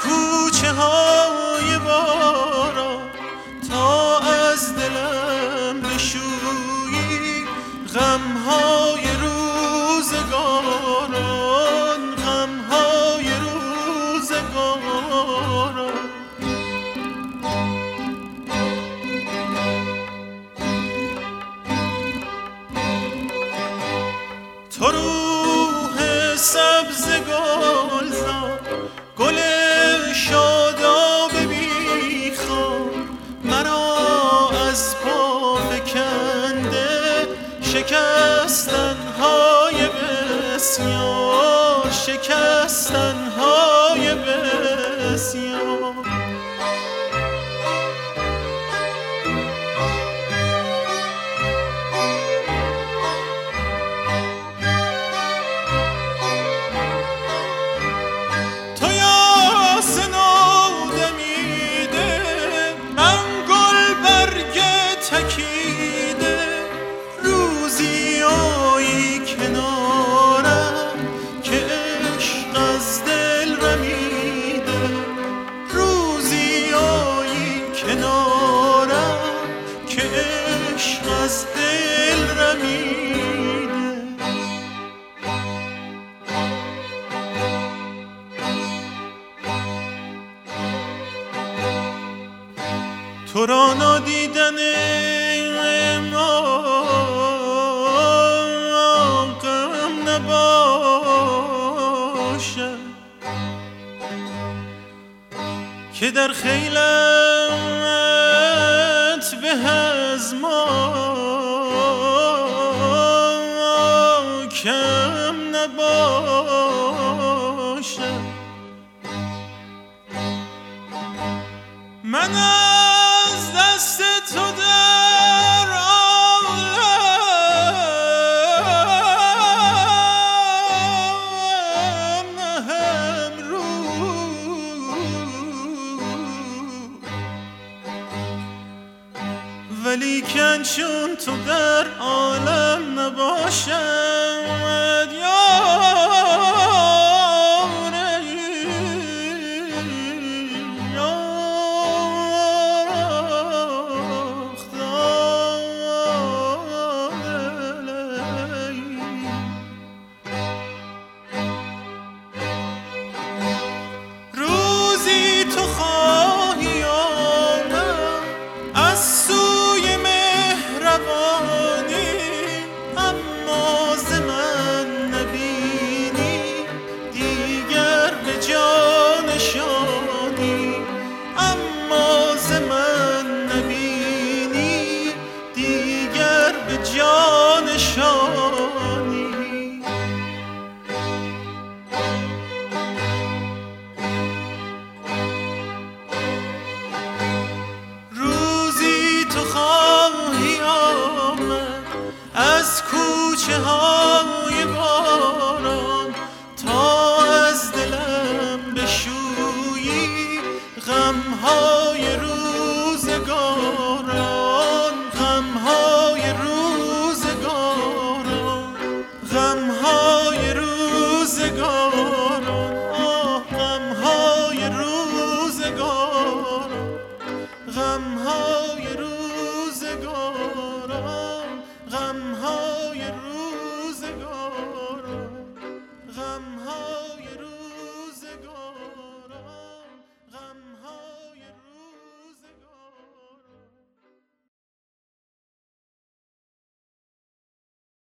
کوچه های باران تا از دلم بشویی غم های روزگاران، غم های روزگاران. تو روح سبز گلزار، گل شاداب بیخواب، مرا از پا فکنده شکستن‌های بسیار، شکستن‌های بسیار. روزی آیی کنارم که عشق از دل رمیده، روزی آیی کنارم که عشق از دل رمیده. تو را نادیدن غم نباشد که در خیلت به از ما کم نباشد. من از دست تو در عالم نهم رو، ولیکن چون تو در عالم نباشد یا